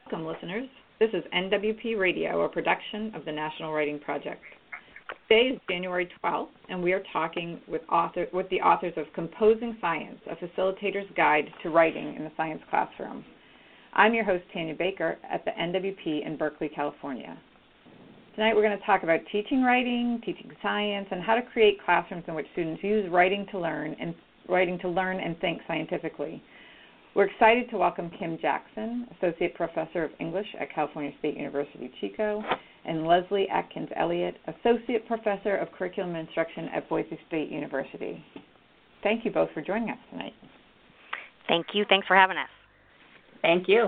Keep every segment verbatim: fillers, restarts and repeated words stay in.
Welcome, listeners. This is N W P Radio, a production of the National Writing Project. Today is January twelfth, and we are talking with author with the authors of Composing Science, a Facilitator's Guide to Writing in the Science Classroom. I'm your host, Tanya Baker, at the N W P in Berkeley, California. Tonight we're going to talk about teaching writing, teaching science, and how to create classrooms in which students use writing to learn and writing to learn and think scientifically. We're excited to welcome Kim Jackson, Associate Professor of English at California State University, Chico, and Leslie Atkins Elliott, Associate Professor of Curriculum and Instruction at Boise State University. Thank you both for joining us tonight. Thank you. Thanks for having us. Thank you.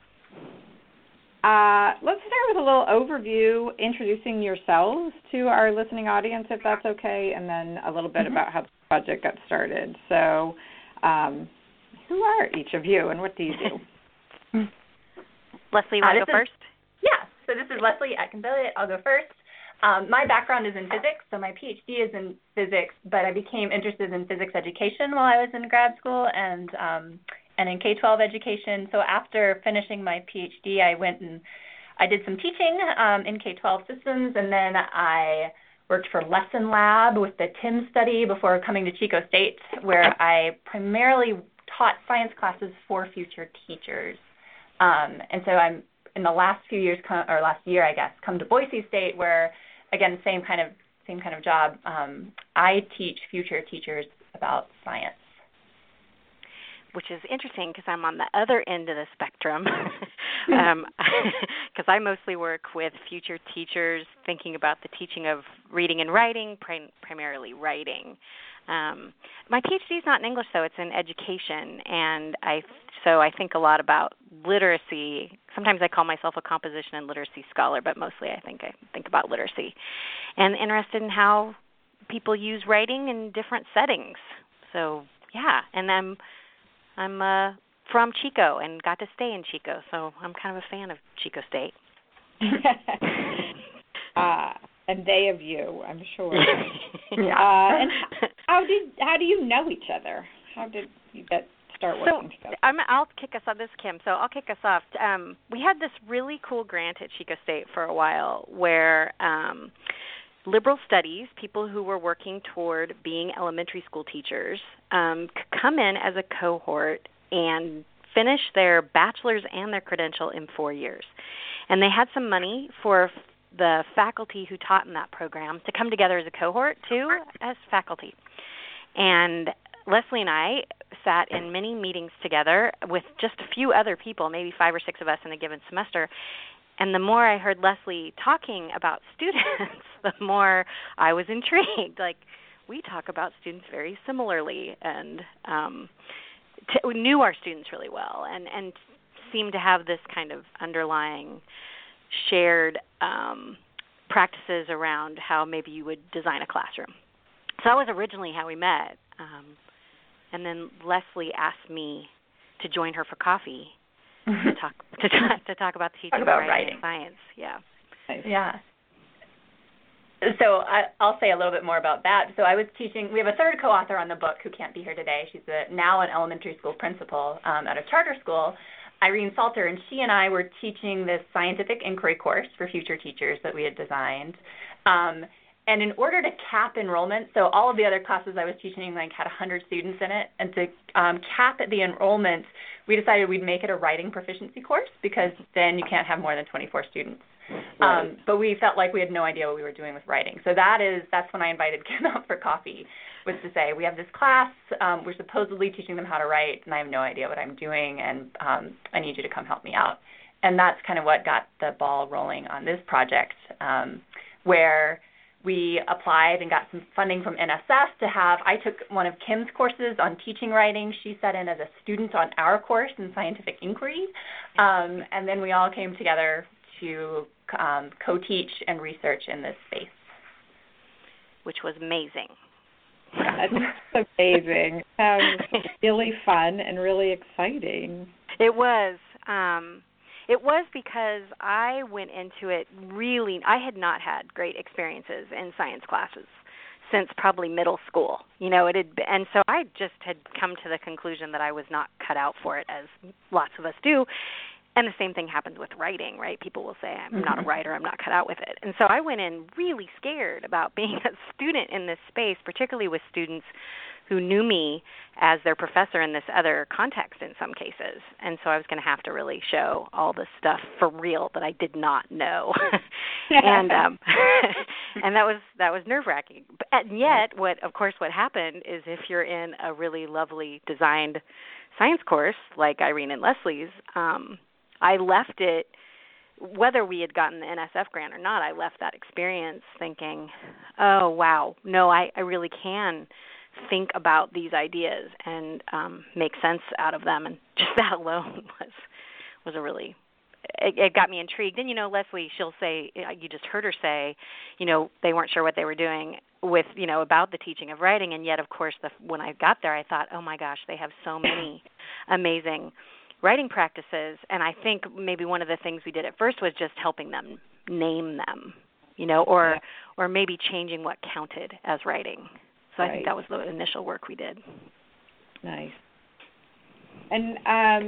Uh, let's start with a little overview, introducing yourselves to our listening audience, if that's okay, and then a little bit mm-hmm. about how the project got started. So, um, who are each of you, and what do you do? Leslie, want to uh, go first? Is, yeah, so this is Leslie Atkins Elliott. I'll go first. Um, my background is in physics, so my PhD is in physics, but I became interested in physics education while I was in grad school and um, and in K twelve education. So after finishing my PhD, I went and I did some teaching um, in K twelve systems, and then I worked for Lesson Lab with the TIM study before coming to Chico State, where I primarily taught science classes for future teachers. Um, and so I'm, in the last few years, or last year, I guess, come to Boise State, where, again, same kind of same kind of job. Um, I teach future teachers about science. Which is interesting because I'm on the other end of the spectrum, um, because I mostly work with future teachers thinking about the teaching of reading and writing, prim- primarily writing. Um, my PhD is not in English, though. It's in education, and I so I think a lot about literacy. Sometimes I call myself a composition and literacy scholar, but mostly I think I think about literacy, and interested in how people use writing in different settings. So, yeah, and I'm I'm uh, from Chico and got to stay in Chico, so I'm kind of a fan of Chico State. uh, and they of you, I'm sure. yeah. Uh, and how did how do you know each other? How did you get start working so, together? I'm, I'll kick us off. This is Kim. So I'll kick us off. Um, we had this really cool grant at Chico State for a while where um, liberal studies, people who were working toward being elementary school teachers, um, could come in as a cohort and finish their bachelor's and their credential in four years. And they had some money for the faculty who taught in that program to come together as a cohort, too, as faculty. And Leslie and I sat in many meetings together with just a few other people, maybe five or six of us in a given semester. And the more I heard Leslie talking about students, the more I was intrigued. Like, we talk about students very similarly and um, t- we knew our students really well and, and seemed to have this kind of underlying shared um, practices around how maybe you would design a classroom. So that was originally how we met. Um, and then Leslie asked me to join her for coffee to talk to talk, to talk about the teaching talk about of writing, writing and science. Yeah. Yeah. So I, I'll say a little bit more about that. So I was teaching, we have a third co-author on the book who can't be here today. She's a, now an elementary school principal um, at a charter school, Irene Salter, and she and I were teaching this scientific inquiry course for future teachers that we had designed. Um, and in order to cap enrollment, so all of the other classes I was teaching like had one hundred students in it, and to um, cap the enrollment, we decided we'd make it a writing proficiency course because then you can't have more than twenty-four students. Right. Um, but we felt like we had no idea what we were doing with writing. So that is, that's when I invited Kim out for coffee, was to say, we have this class, um, we're supposedly teaching them how to write, and I have no idea what I'm doing, and um, I need you to come help me out. And that's kind of what got the ball rolling on this project, um, where we applied and got some funding from N S F to have, I took one of Kim's courses on teaching writing. She sat in as a student on our course in scientific inquiry. Um, and then we all came together to um, co-teach and research in this space. Which was amazing. That's amazing. Sounds really fun and really exciting. It was. Um, It was because I went into it really, I had not had great experiences in science classes since probably middle school. You know, it had, and so I just had come to the conclusion that I was not cut out for it, as lots of us do. and the same thing happens with writing, right? People will say, I'm mm-hmm. not a writer, I'm not cut out with it. And so I went in really scared about being a student in this space, particularly with students who knew me as their professor in this other context in some cases. And so I was going to have to really show all this stuff for real that I did not know. and um, and that was that was nerve-wracking. And yet, what of course what happened is if you're in a really lovely designed science course like Irene and Leslie's, um, I left it, whether we had gotten the N S F grant or not, I left that experience thinking, oh, wow, no, I, I really can think about these ideas and um, make sense out of them. And just that alone was was a really, it, it got me intrigued. And, you know, Leslie, she'll say, you just heard her say, you know, they weren't sure what they were doing with, you know, about the teaching of writing. And yet, of course, the, when I got there, I thought, oh, my gosh, they have so many amazing writing practices. And I think maybe one of the things we did at first was just helping them name them, you know, or yeah. or maybe changing what counted as writing. So right. I think that was the initial work we did. Nice. And um,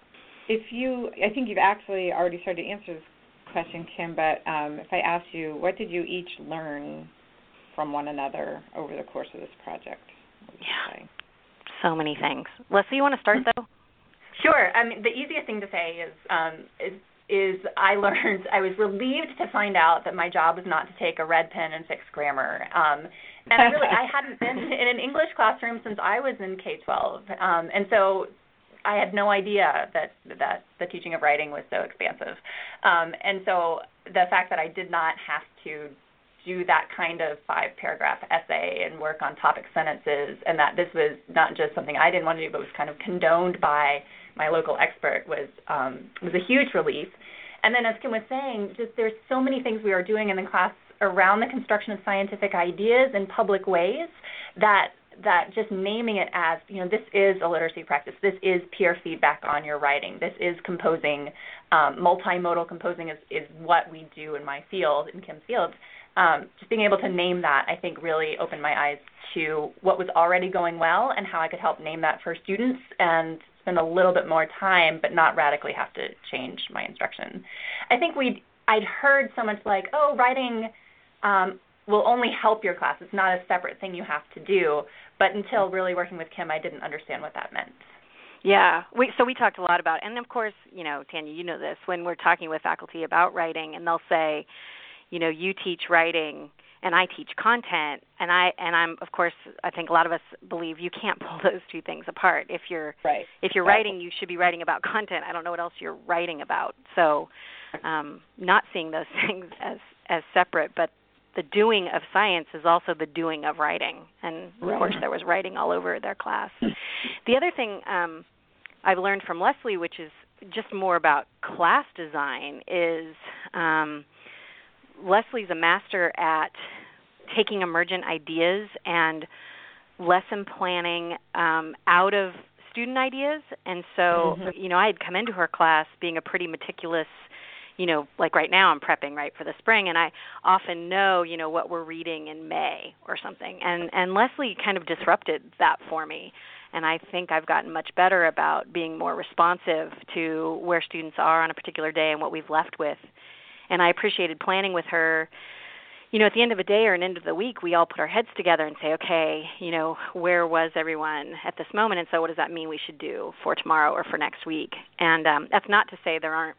if you, I think you've actually already started to answer this question, Kim, but um, if I ask you, what did you each learn from one another over the course of this project? Yeah, say? So many things. Leslie, you want to start, though? Sure. I mean, the easiest thing to say is, um, is is I learned, I was relieved to find out that my job was not to take a red pen and fix grammar. Um, and I really, I hadn't been in an English classroom since I was in K twelve. Um, and so I had no idea that, that the teaching of writing was so expansive. Um, and so the fact that I did not have to do that kind of five-paragraph essay and work on topic sentences, and that this was not just something I didn't want to do, but was kind of condoned by my local expert, was um, was a huge relief. And then, as Kim was saying, just there's so many things we are doing in the class around the construction of scientific ideas in public ways that that just naming it as, you know, this is a literacy practice, this is peer feedback on your writing, this is composing, um, multimodal composing is, is what we do in my field, in Kim's field. Um, just being able to name that, I think, really opened my eyes to what was already going well and how I could help name that for students and spend a little bit more time but not radically have to change my instruction. I think we'd, I'd heard so much like, oh, writing um, will only help your class. It's not a separate thing you have to do. But until really working with Kim, I didn't understand what that meant. Yeah, we, so we talked a lot about, and of course, you know, Tanya, you know this, when we're talking with faculty about writing, and they'll say, you know, you teach writing and I teach content, and I and I'm of course I think a lot of us believe you can't pull those two things apart. If you're right. if you're right. writing, you should be writing about content. I don't know what else you're writing about. So um, not seeing those things as as separate, but the doing of science is also the doing of writing, and of right. course there was writing all over their class. The other thing um, I've learned from Leslie, which is just more about class design, is um, Leslie's a master at taking emergent ideas and lesson planning um, out of student ideas. And so, mm-hmm. you know, I had come into her class being a pretty meticulous, you know, like right now I'm prepping, right, for the spring, and I often know, you know, what we're reading in May or something. And, and Leslie kind of disrupted that for me. And I think I've gotten much better about being more responsive to where students are on a particular day and what we've left with. And I appreciated planning with her. You know, at the end of a day or an end of the week, we all put our heads together and say, okay, you know, where was everyone at this moment? And so what does that mean we should do for tomorrow or for next week? And um, that's not to say there aren't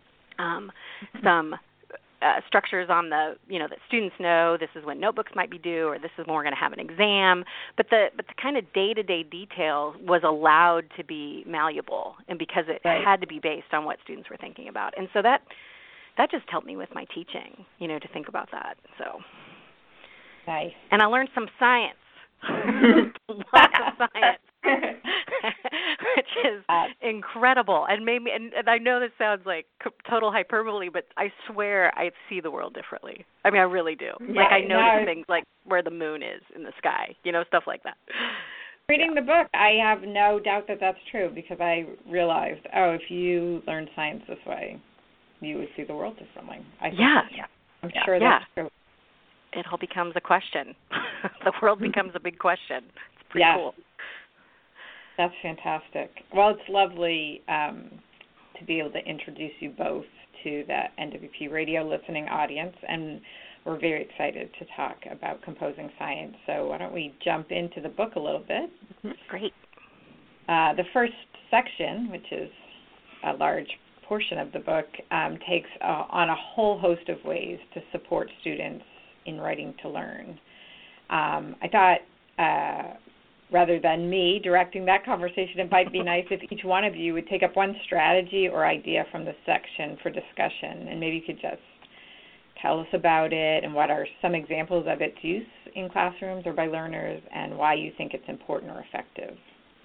um, some uh, structures on the, you know, that students know this is when notebooks might be due or this is when we're going to have an exam. But the but the kind of day-to-day detail was allowed to be malleable, and because it right. had to be based on what students were thinking about. And so that that just helped me with my teaching, you know, to think about that. So, nice. And I learned some science, lots of science, which is uh, incredible. And made me. And, and I know this sounds like total hyperbole, but I swear I see the world differently. I mean, I really do. Yeah, like I notice no. things like where the moon is in the sky, you know, stuff like that. Reading the book, I have no doubt that that's true because I realized, oh, if you learn science this way, you would see the world differently. I think yeah. yeah. I'm sure yeah. that's true. It all becomes a question. The world becomes a big question. It's pretty yeah. cool. That's fantastic. Well, it's lovely um, to be able to introduce you both to the N W P radio listening audience, and we're very excited to talk about composing science. So why don't we jump into the book a little bit? Great. Uh, the first section, which is a large portion of the book, um, takes uh, on a whole host of ways to support students in writing to learn. Um, I thought uh, rather than me directing that conversation, it might be nice if each one of you would take up one strategy or idea from the section for discussion, and maybe you could just tell us about it and what are some examples of its use in classrooms or by learners, and why you think it's important or effective.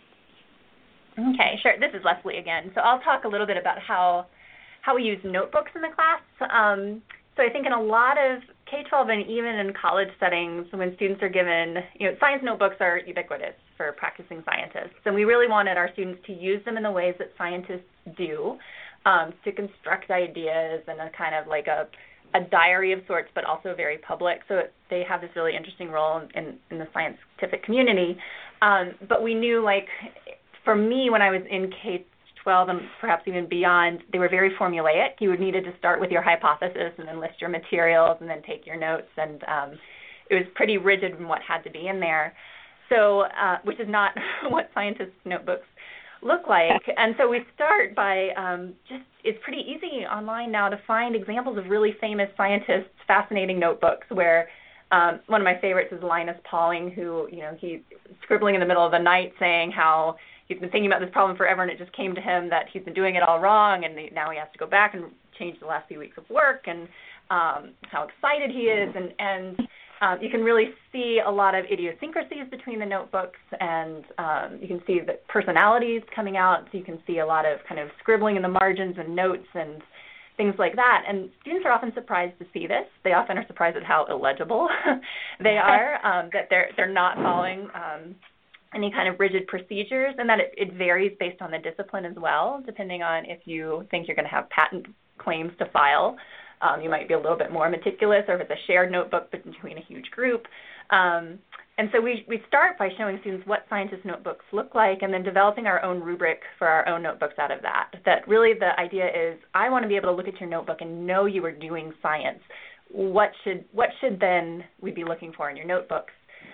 Okay, sure. This is Leslie again. So I'll talk a little bit about how how we use notebooks in the class. Um, so I think in a lot of K twelve and even in college settings, when students are given, you know, science notebooks are ubiquitous for practicing scientists. And we really wanted our students to use them in the ways that scientists do, um, to construct ideas and a kind of like a a diary of sorts, but also very public. So it, they have this really interesting role in, in the scientific community. Um, but we knew, like, for me, when I was in K twelve and perhaps even beyond, they were very formulaic. You would needed to start with your hypothesis and then list your materials and then take your notes. And um, it was pretty rigid in what had to be in there. So, uh, which is not what scientists' notebooks look like. And so we start by um, just, it's pretty easy online now to find examples of really famous scientists' fascinating notebooks where um, one of my favorites is Linus Pauling, who, you know, he's scribbling in the middle of the night saying how he's been thinking about this problem forever and it just came to him that he's been doing it all wrong and now he has to go back and change the last few weeks of work, and um, how excited he is. And, and Um, you can really see a lot of idiosyncrasies between the notebooks, and um, you can see the personalities coming out. So you can see a lot of kind of scribbling in the margins and notes and things like that. And students are often surprised to see this. They often are surprised at how illegible they are, um, that they're they're not following um, any kind of rigid procedures, and that it, it varies based on the discipline as well, depending on if you think you're going to have patent claims to file. Um, you might be a little bit more meticulous, or if it's a shared notebook between a huge group. Um, and so we, we start by showing students what scientist notebooks look like, and then developing our own rubric for our own notebooks out of that. That really the idea is, I want to be able to look at your notebook and know you are doing science. What should, what should then we be looking for in your notebooks?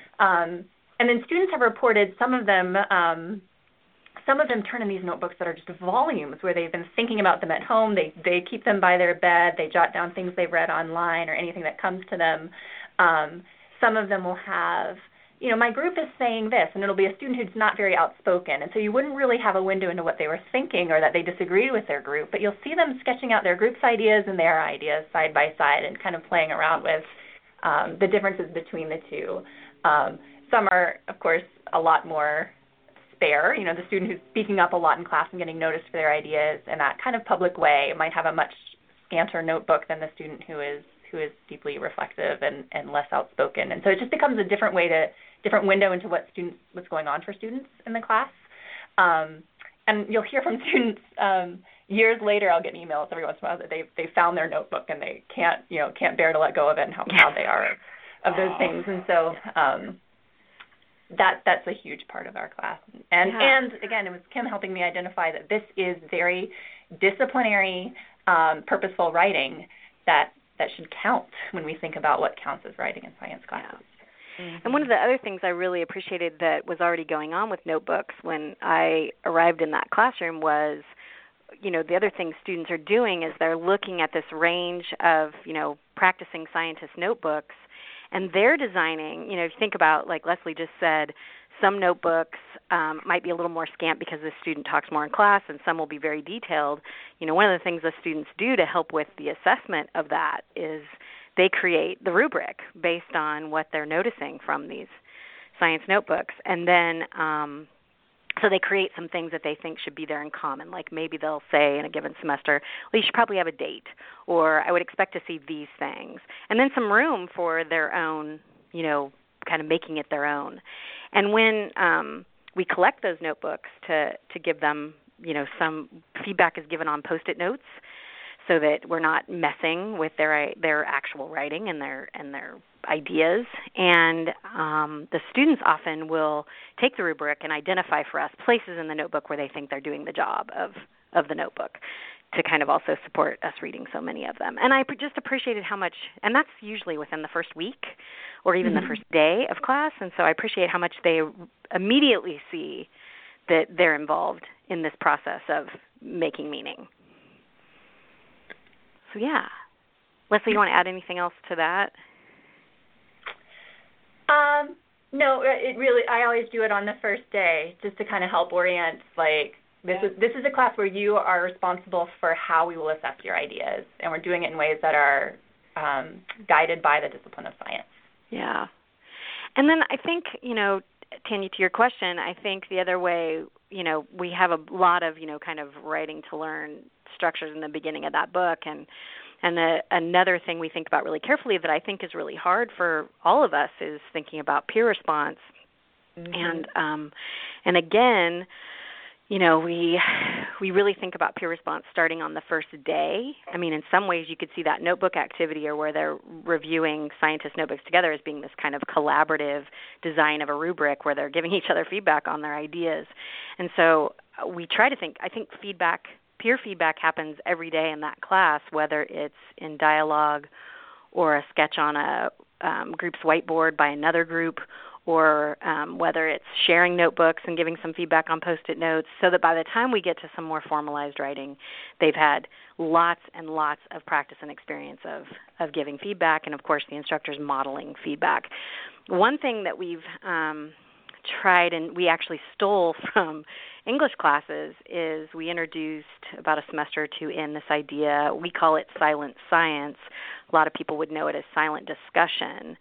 Um, and then students have reported some of them um, Some of them turn in these notebooks that are just volumes where they've been thinking about them at home. They they keep them by their bed. They jot down things they've read online or anything that comes to them. Um, some of them will have, you know, my group is saying this, and it'll be a student who's not very outspoken. And so you wouldn't really have a window into what they were thinking or that they disagreed with their group. But you'll see them sketching out their group's ideas and their ideas side by side and kind of playing around with um, the differences between the two. Um, some are, of course, a lot more spare. You know, the student who's speaking up a lot in class and getting noticed for their ideas in that kind of public way might have a much scanter notebook than the student who is who is deeply reflective and, and less outspoken. And so it just becomes a different way to, different window into what students, what's going on for students in the class. Um, and you'll hear from students um, years later. I'll get emails every once in a while that they they found their notebook and they can't, you know, can't bear to let go of it, and how proud they are of those things. And so um, that that's a huge part of our class. And yeah. and again, it was Kim helping me identify that this is very disciplinary, um, purposeful writing that that should count when we think about what counts as writing in science classes. Yeah. Mm-hmm. And one of the other things I really appreciated that was already going on with notebooks when I arrived in that classroom was, you know, the other thing students are doing is they're looking at this range of, you know, practicing scientist notebooks, and they're designing, you know, if you think about, like Leslie just said, some notebooks um, might be a little more scant because the student talks more in class, and some will be very detailed. You know, one of the things the students do to help with the assessment of that is they create the rubric based on what they're noticing from these science notebooks. And then um, so they create some things that they think should be there in common, like maybe they'll say in a given semester, well, you should probably have a date, or I would expect to see these things. And then some room for their own, you know, kind of making it their own. And when um, we collect those notebooks to, to give them, you know, some feedback is given on Post-it notes so that we're not messing with their their actual writing and their and their ideas. And um, the students often will take the rubric and identify for us places in the notebook where they think they're doing the job of, of the notebook to kind of also support us reading so many of them. And I just appreciated how much, and that's usually within the first week or even mm-hmm. the first day of class, and so I appreciate how much they immediately see that they're involved in this process of making meaning. So yeah. Leslie, you want to add anything else to that? Um, no, it really, I always do it on the first day just to kind of help orient, like, This is this is a class where you are responsible for how we will assess your ideas, and we're doing it in ways that are um, guided by the discipline of science. Yeah. And then I think, you know, Tanya, to your question, I think the other way, you know, we have a lot of, you know, kind of writing to learn structures in the beginning of that book, and and the, another thing we think about really carefully that I think is really hard for all of us is thinking about peer response. Mm-hmm. And um, and again, you know, we we really think about peer response starting on the first day. I mean, in some ways you could see that notebook activity or where they're reviewing scientist notebooks together as being this kind of collaborative design of a rubric where they're giving each other feedback on their ideas. And so we try to think, I think feedback, peer feedback happens every day in that class, whether it's in dialogue or a sketch on a um, group's whiteboard by another group, or um, whether it's sharing notebooks and giving some feedback on Post-it notes, so that by the time we get to some more formalized writing, they've had lots and lots of practice and experience of, of giving feedback, and of course the instructors modeling feedback. One thing that we've um, tried, and we actually stole from English classes, is we introduced about a semester or two in this idea, we call it silent science. A lot of people would know it as silent discussion.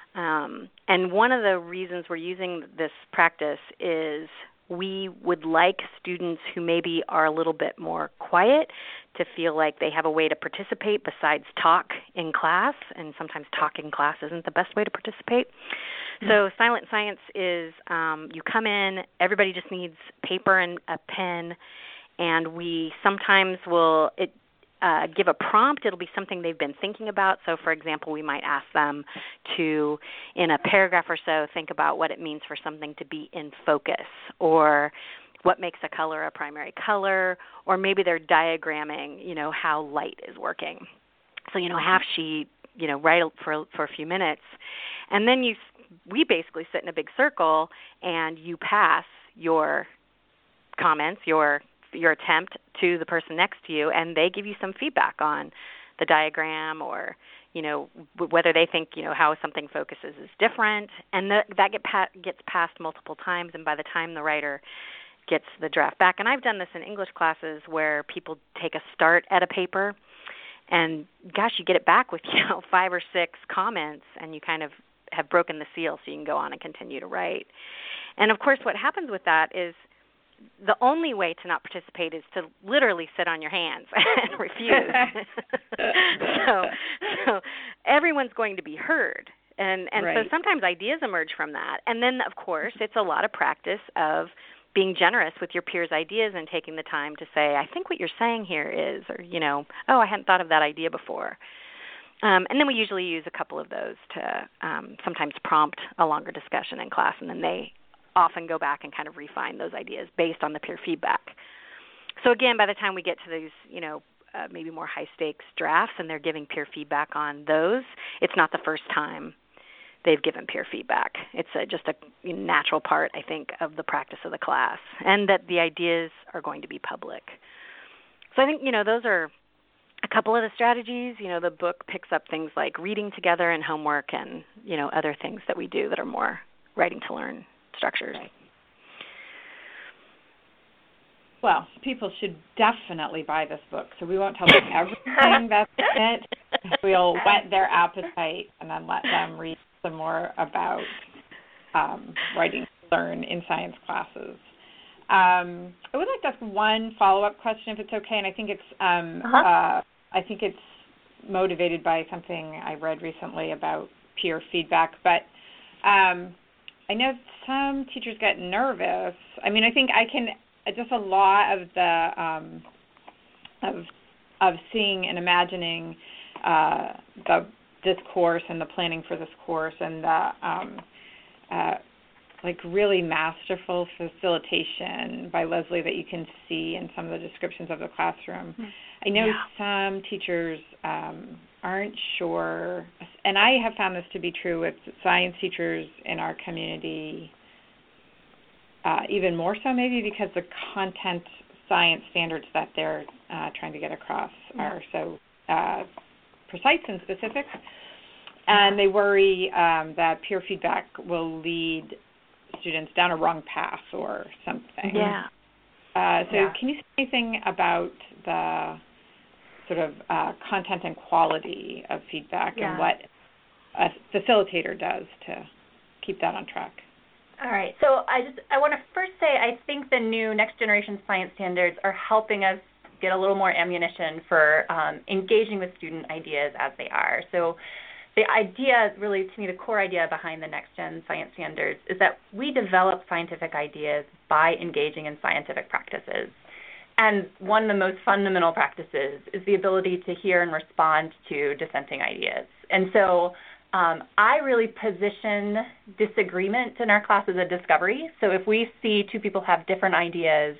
Um, and one of the reasons we're using this practice is we would like students who maybe are a little bit more quiet to feel like they have a way to participate besides talk in class, and sometimes talk in class isn't the best way to participate. Mm-hmm. So silent science is um, you come in, everybody just needs paper and a pen, and we sometimes will it, uh, give a prompt. It'll be something they've been thinking about. So, for example, we might ask them to, in a paragraph or so, think about what it means for something to be in focus, or what makes a color a primary color, or maybe they're diagramming, you know, how light is working. So, you know, half sheet, you know, write for for a few minutes, and then you, we basically sit in a big circle, and you pass your comments, your your attempt to the person next to you, and they give you some feedback on the diagram, or, you know, whether they think, you know, how something focuses is different, and the, that get pa- gets passed multiple times, and by the time the writer gets the draft back, and I've done this in English classes where people take a start at a paper, and gosh, you get it back with, you know, five or six comments, and you kind of have broken the seal so you can go on and continue to write. And of course what happens with that is the only way to not participate is to literally sit on your hands and refuse. so, so everyone's going to be heard. And, and right. so sometimes ideas emerge from that. And then, of course, it's a lot of practice of being generous with your peers' ideas and taking the time to say, I think what you're saying here is, or, you know, oh, I hadn't thought of that idea before. Um, and then we usually use a couple of those to um, sometimes prompt a longer discussion in class, and then they often go back and kind of refine those ideas based on the peer feedback. So again, by the time we get to these, you know, uh, maybe more high-stakes drafts and they're giving peer feedback on those, it's not the first time they've given peer feedback. It's a, just a natural part, I think, of the practice of the class, and that the ideas are going to be public. So I think, you know, those are a couple of the strategies. You know, the book picks up things like reading together and homework and, you know, other things that we do that are more writing to learn structures. Right. Well, people should definitely buy this book, so we won't tell them everything that's in it. We'll whet their appetite and then let them read some more about um, writing to learn in science classes. Um, I would like to ask one follow-up question, if it's okay, and I think it's um, uh-huh. uh, I think it's motivated by something I read recently about peer feedback, but um, I know some teachers get nervous. I mean, I think I can, just a lot of the, um, of of seeing and imagining uh, the this course and the planning for this course and the um, uh, like really masterful facilitation by Leslie that you can see in some of the descriptions of the classroom. Mm-hmm. I know yeah. some teachers um, aren't sure, and I have found this to be true with science teachers in our community, uh, even more so maybe because the content science standards that they're uh, trying to get across yeah. are so uh, precise and specific. And they worry um, that peer feedback will lead students down a wrong path or something. Yeah. Uh, so yeah. can you say anything about the sort of uh, content and quality of feedback yeah. and what a facilitator does to keep that on track? All right. So I just I want to first say I think the new next generation science standards are helping us get a little more ammunition for um, engaging with student ideas as they are. So the idea, really, to me, the core idea behind the next-gen science standards is that we develop scientific ideas by engaging in scientific practices. And one of the most fundamental practices is the ability to hear and respond to dissenting ideas. And so um, I really position disagreement in our class as a discovery. So if we see two people have different ideas,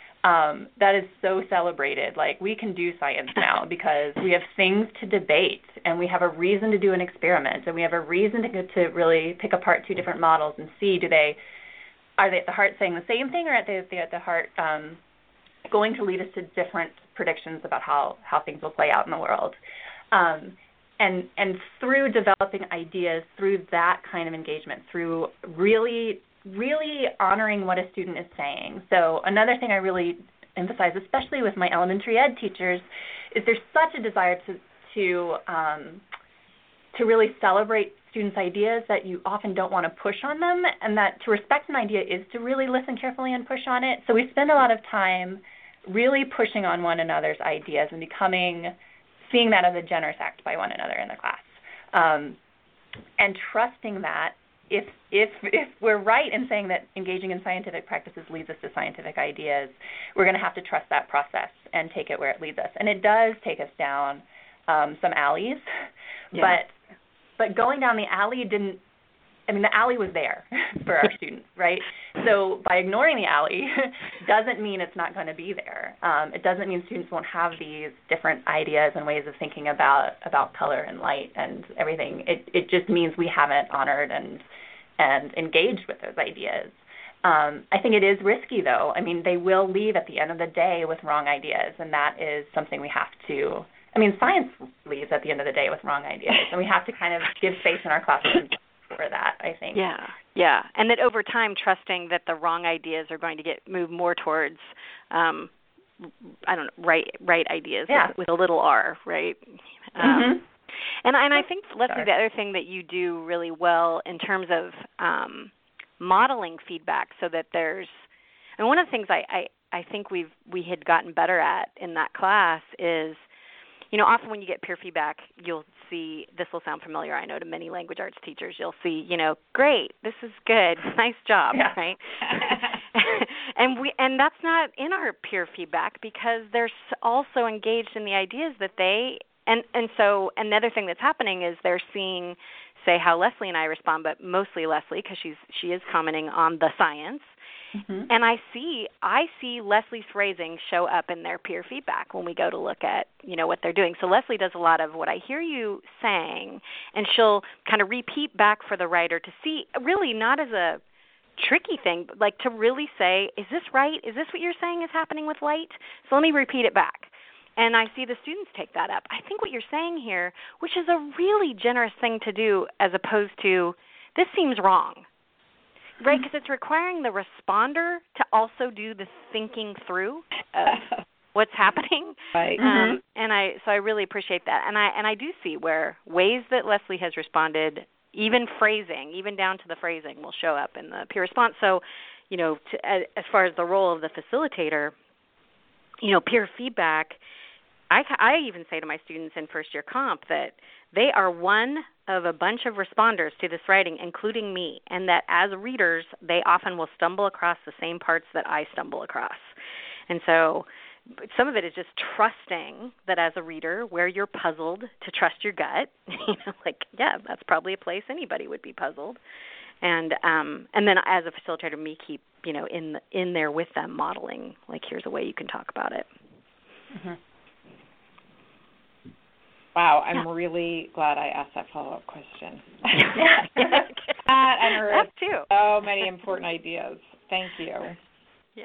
Um, that is so celebrated. Like, we can do science now because we have things to debate, and we have a reason to do an experiment, and we have a reason to to really pick apart two different models and see, do they, are they at the heart saying the same thing, or are they at the heart um, going to lead us to different predictions about how, how things will play out in the world? Um, and and through developing ideas, through that kind of engagement, through really really honoring what a student is saying. So another thing I really emphasize, especially with my elementary ed teachers, is there's such a desire to to um, to really celebrate students' ideas that you often don't want to push on them, and that to respect an idea is to really listen carefully and push on it. So we spend a lot of time really pushing on one another's ideas and becoming, seeing that as a generous act by one another in the class, um, and trusting that If, if if we're right in saying that engaging in scientific practices leads us to scientific ideas, we're going to have to trust that process and take it where it leads us. And it does take us down um, some alleys, yeah. but but going down the alley didn't, I mean, the alley was there for our students, right? So by ignoring the alley doesn't mean it's not going to be there. Um, it doesn't mean students won't have these different ideas and ways of thinking about, about color and light and everything. It it just means we haven't honored and and engaged with those ideas. Um, I think it is risky, though. I mean, they will leave at the end of the day with wrong ideas, and that is something we have to, I mean, science leaves at the end of the day with wrong ideas, and we have to kind of give space in our classrooms for that, I think. Yeah, yeah. And that over time, trusting that the wrong ideas are going to get moved more towards, um, I don't know, right right ideas yeah. with, with a little r, right? Um, mm-hmm. And and I think, Leslie, Sorry. the other thing that you do really well in terms of um, modeling feedback, so that there's, and one of the things I, I, I think we've we had gotten better at in that class is, you know, often when you get peer feedback, you'll see, this will sound familiar, I know, to many language arts teachers, you'll see, you know, great, this is good, nice job, yeah. right? and we and that's not in our peer feedback because they're also engaged in the ideas that they, and, and so another thing that's happening is they're seeing, say, how Leslie and I respond, but mostly Leslie because she's she is commenting on the science. Mm-hmm. And I see I see Leslie's phrasing show up in their peer feedback when we go to look at, you know, what they're doing. So Leslie does a lot of what I hear you saying, and she'll kind of repeat back for the writer to see, really not as a tricky thing, but like to really say, is this right? Is this what you're saying is happening with light? So let me repeat it back. And I see the students take that up. I think what you're saying here, which is a really generous thing to do as opposed to, this seems wrong. Right, because it's requiring the responder to also do the thinking through of what's happening. Right. Um, mm-hmm. And I so I really appreciate that. And I and I do see where ways that Leslie has responded, even phrasing, even down to the phrasing, will show up in the peer response. So, you know, to, as, as far as the role of the facilitator, you know, peer feedback, I, I even say to my students in first year comp that they are one of a bunch of responders to this writing, including me, and that as readers, they often will stumble across the same parts that I stumble across. And so some of it is just trusting that as a reader, where you're puzzled, to trust your gut. You know, like, yeah, that's probably a place anybody would be puzzled. And um, and then as a facilitator, me keep, you know, in the, in there with them modeling, like, here's a way you can talk about it. Mm-hmm. Wow, I'm yeah. really glad I asked that follow-up question. yeah. That unearthed too. so many important ideas. Thank you. Yeah.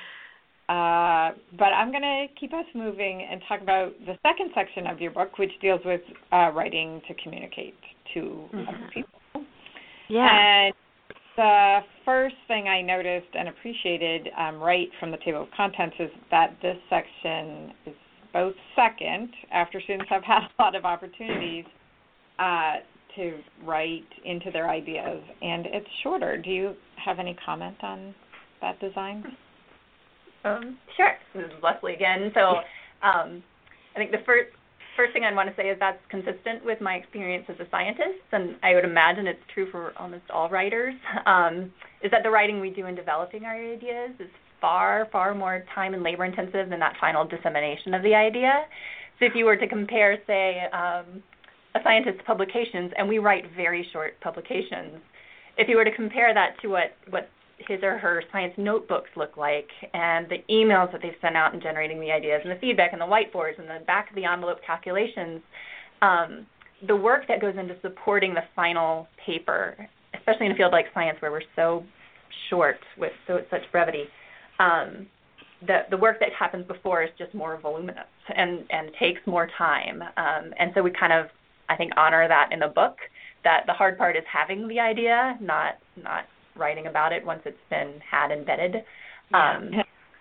Uh, but I'm going to keep us moving and talk about the second section of your book, which deals with uh, writing to communicate to mm-hmm. other people. Yeah. And the first thing I noticed and appreciated um, right from the table of contents is that this section is both second, after students have had a lot of opportunities uh, to write into their ideas, and it's shorter. Do you have any comment on that design? Um, sure. This is Leslie again. So um, I think the first first thing I want to say is that's consistent with my experience as a scientist, and I would imagine it's true for almost all writers, um, is that the writing we do in developing our ideas is far, far more time and labor intensive than that final dissemination of the idea. So if you were to compare, say, um, a scientist's publications, and we write very short publications, if you were to compare that to what, what his or her science notebooks look like, and the emails that they've sent out in generating the ideas, and the feedback, and the whiteboards, and the back of the envelope calculations, um, the work that goes into supporting the final paper, especially in a field like science where we're so short with so such brevity, um, the the work that happens before is just more voluminous and, and takes more time. Um, and so we kind of, I think, honor that in the book, that the hard part is having the idea, not not writing about it once it's been had embedded. Um,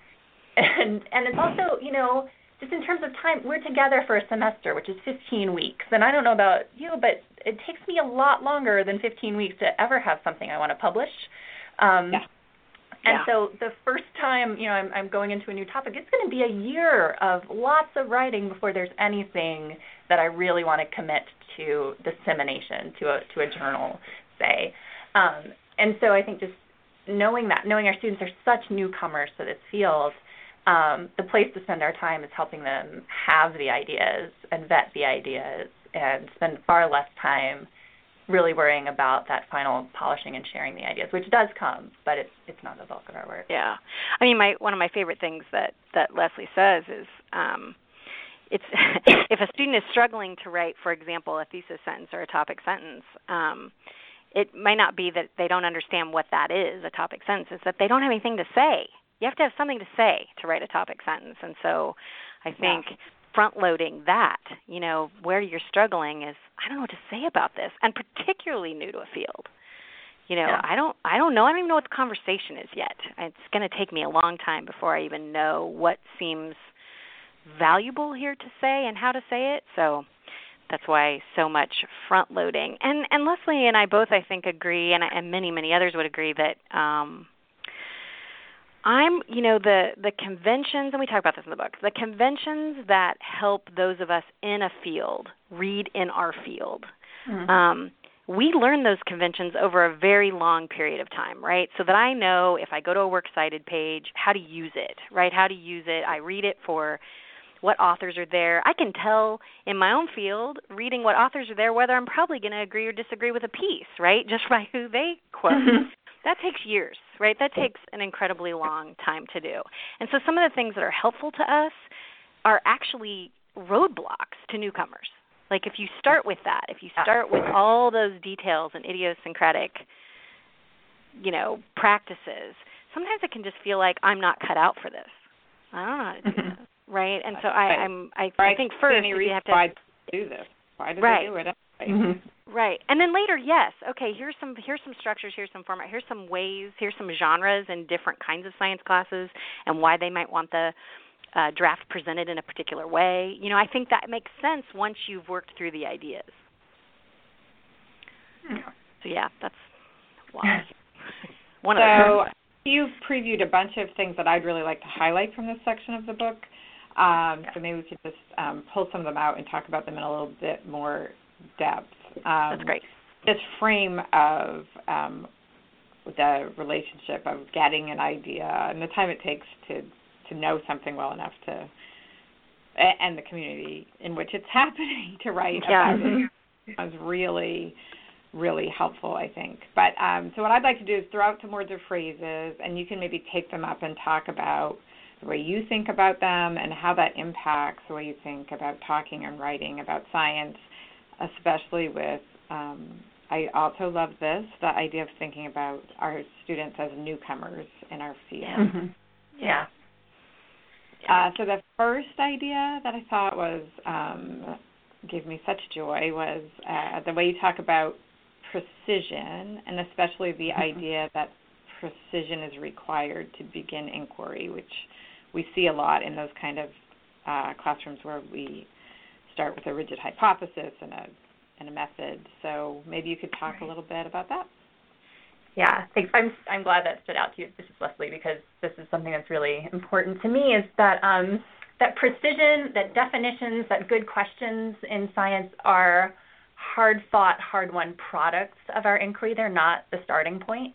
and and it's also, you know, just in terms of time, we're together for a semester, which is fifteen weeks. And I don't know about you, but it takes me a lot longer than fifteen weeks to ever have something I want to publish. Um, yeah. And yeah. so the first time, you know, I'm, I'm going into a new topic, it's going to be a year of lots of writing before there's anything that I really want to commit to dissemination, to a to a journal, say. Um, and so I think just knowing that, knowing our students are such newcomers to this field, um, the place to spend our time is helping them have the ideas and vet the ideas and spend far less time really worrying about that final polishing and sharing the ideas, which does come, but it's it's not the bulk of our work. Yeah, I mean, my one of my favorite things that, that Leslie says is, um, it's if a student is struggling to write, for example, a thesis sentence or a topic sentence, um, it might not be that they don't understand what that is, a topic sentence. It's that they don't have anything to say. You have to have something to say to write a topic sentence, and so I think. Yeah. Front-loading that, you know, where you're struggling is, I don't know what to say about this, and particularly new to a field. You know, yeah. I don't I don't know. I don't even know what the conversation is yet. It's going to take me a long time before I even know what seems valuable here to say and how to say it. So that's why so much front-loading. And and Leslie and I both, I think, agree, and, and many, many others would agree that um, I'm, you know, the, the conventions, and we talk about this in the book, the conventions that help those of us in a field read in our field. Mm-hmm. Um, we learn those conventions over a very long period of time, right? So that I know if I go to a Works Cited page, how to use it, right? How to use it. I read it for what authors are there. I can tell in my own field, reading what authors are there, whether I'm probably going to agree or disagree with a piece, right? Just by who they quote. Mm-hmm. That takes years, right? That takes an incredibly long time to do. And so some of the things that are helpful to us are actually roadblocks to newcomers. Like if you start with that, if you start with all those details and idiosyncratic, you know, practices, sometimes it can just feel like I'm not cut out for this. I don't know how to do mm-hmm. this, right? And so I, I'm, I, I think first you have to why do this. Why did right. they do it? Mm-hmm. Right. And then later, yes, okay, here's some here's some structures, here's some format, here's some ways, here's some genres and different kinds of science classes and why they might want the uh, draft presented in a particular way. You know, I think that makes sense once you've worked through the ideas. Yeah. So, yeah, that's why. One so of them. You've previewed a bunch of things that I'd really like to highlight from this section of the book. Um, so maybe we could just um, pull some of them out and talk about them in a little bit more depth. Um, That's great. This frame of um, the relationship of getting an idea and the time it takes to, to know something well enough to, and the community in which it's happening to write yeah. about it was really really helpful, I think. But um, so what I'd like to do is throw out some words or phrases, and you can maybe take them up and talk about the way you think about them and how that impacts the way you think about talking and writing about science, especially with, um, I also love this, the idea of thinking about our students as newcomers in our field. Mm-hmm. Yeah. Uh, so the first idea that I thought was, um, gave me such joy was uh, the way you talk about precision, and especially the mm-hmm. idea that precision is required to begin inquiry, which we see a lot in those kind of uh, classrooms where we start with a rigid hypothesis and a and a method. So maybe you could talk right. a little bit about that. Yeah, thanks. I'm I'm glad that stood out to you, Missus Leslie, because this is something that's really important to me. Is that um, that precision, that definitions, that good questions in science are hard-fought, hard-won products of our inquiry. They're not the starting point.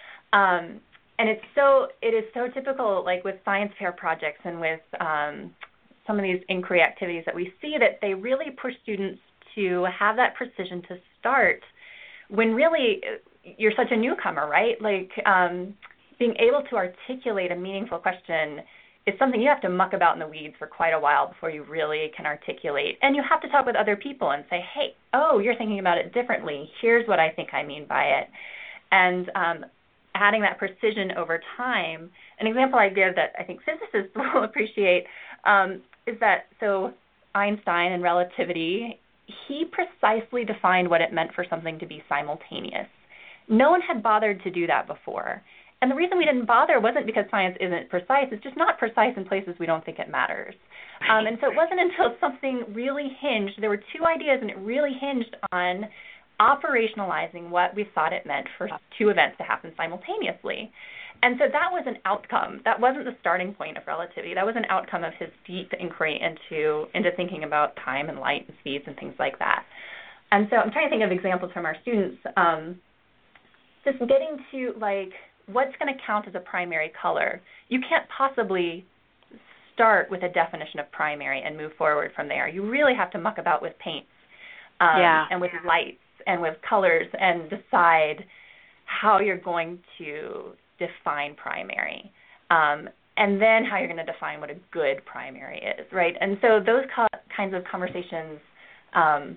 Um, And it's so it is so typical, like with science fair projects and with um, some of these inquiry activities that we see, that they really push students to have that precision to start when really you're such a newcomer, right? Like um, being able to articulate a meaningful question is something you have to muck about in the weeds for quite a while before you really can articulate. And you have to talk with other people and say, hey, oh, you're thinking about it differently. Here's what I think I mean by it. And um, adding that precision over time. An example I give that I think physicists will appreciate um, is that, so Einstein and relativity, he precisely defined what it meant for something to be simultaneous. No one had bothered to do that before. And the reason we didn't bother wasn't because science isn't precise. It's just not precise in places we don't think it matters. Um, and so it wasn't until something really hinged, there were two ideas, and it really hinged on operationalizing what we thought it meant for two events to happen simultaneously. And so that was an outcome. That wasn't the starting point of relativity. That was an outcome of his deep inquiry into, into thinking about time and light and speeds and things like that. And so I'm trying to think of examples from our students. Um, just getting to, like, what's going to count as a primary color. You can't possibly start with a definition of primary and move forward from there. You really have to muck about with paints um, yeah. and with lights and with colors and decide how you're going to define primary, um, and then how you're going to define what a good primary is, right? And so those co- kinds of conversations, um,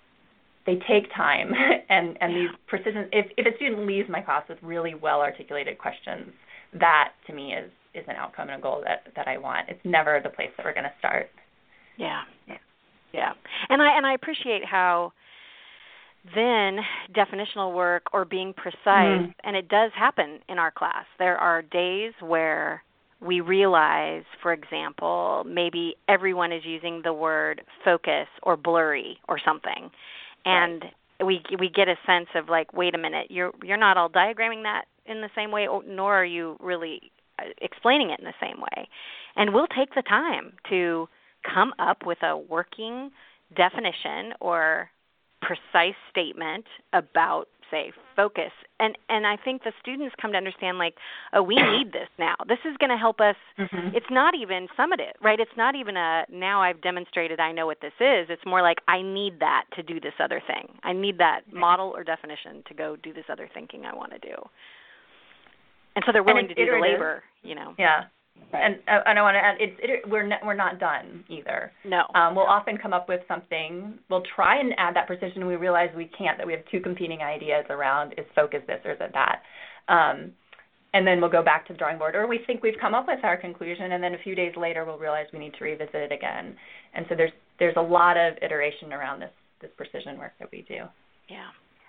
they take time, and, and these precision, if, if a student leaves my class with really well-articulated questions, that to me is, is an outcome and a goal that, that I want. It's never the place that we're going to start. Yeah, yeah, yeah. And I, and I appreciate how then definitional work or being precise, mm. and it does happen in our class. There are days where we realize, for example, maybe everyone is using the word focus or blurry or something, and right. we we get a sense of like, wait a minute, you're you're not all diagramming that in the same way, nor are you really explaining it in the same way. And we'll take the time to come up with a working definition or precise statement about, say, focus. And and I think the students come to understand, like, oh, we need this now. This is going to help us. Mm-hmm. It's not even summative, right? It's not even a, now I've demonstrated I know what this is. It's more like, I need that to do this other thing. I need that model or definition to go do this other thinking I want to do. And so they're willing to do the labor, you know. Yeah. Right. And, uh, and I want to add, it's, it, we're not, we're not done either. No. Um, we'll often come up with something. We'll try and add that precision. We realize we can't, that we have two competing ideas around, is focus this or is it that? Um, and then we'll go back to the drawing board. Or we think we've come up with our conclusion, and then a few days later we'll realize we need to revisit it again. And so there's there's a lot of iteration around this, this precision work that we do. Yeah.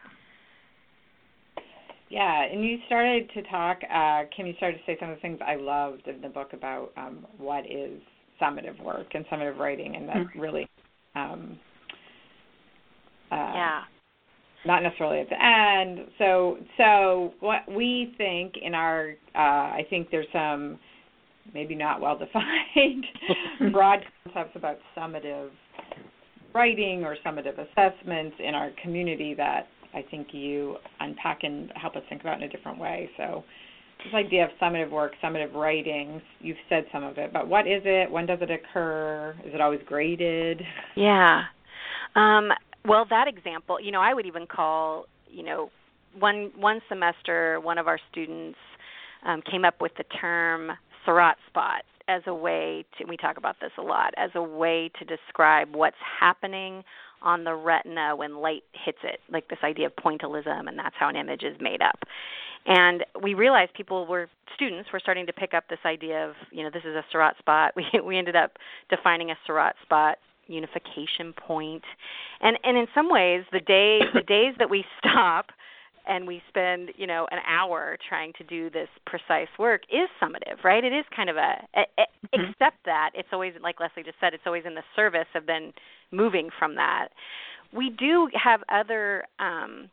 Yeah, and you started to talk, uh, Kim, you started to say some of the things I loved in the book about um, what is summative work and summative writing, and that's mm-hmm. really um, uh, yeah. not necessarily at the end. So so what we think in our, uh, I think there's some maybe not well-defined broad concepts about summative writing or summative assessments in our community that I think you unpack and help us think about in a different way. So this idea of summative work, summative writing, you've said some of it, but what is it? When does it occur? Is it always graded? Yeah. Um, well, that example, you know, I would even call you know, one one semester, one of our students um, came up with the term Surratt spot as a way to, we talk about this a lot, as a way to describe what's happening on the retina when light hits it, like this idea of pointillism, and that's how an image is made up. And we realized people were, students were starting to pick up this idea of, you know, this is a Surratt spot. We we ended up defining a Surratt spot unification point. And and in some ways, the day the days that we stop and we spend, you know, an hour trying to do this precise work is summative, right? It is kind of a, a, a mm-hmm. except that it's always, like Leslie just said, it's always in the service of then moving from that. We do have other, um,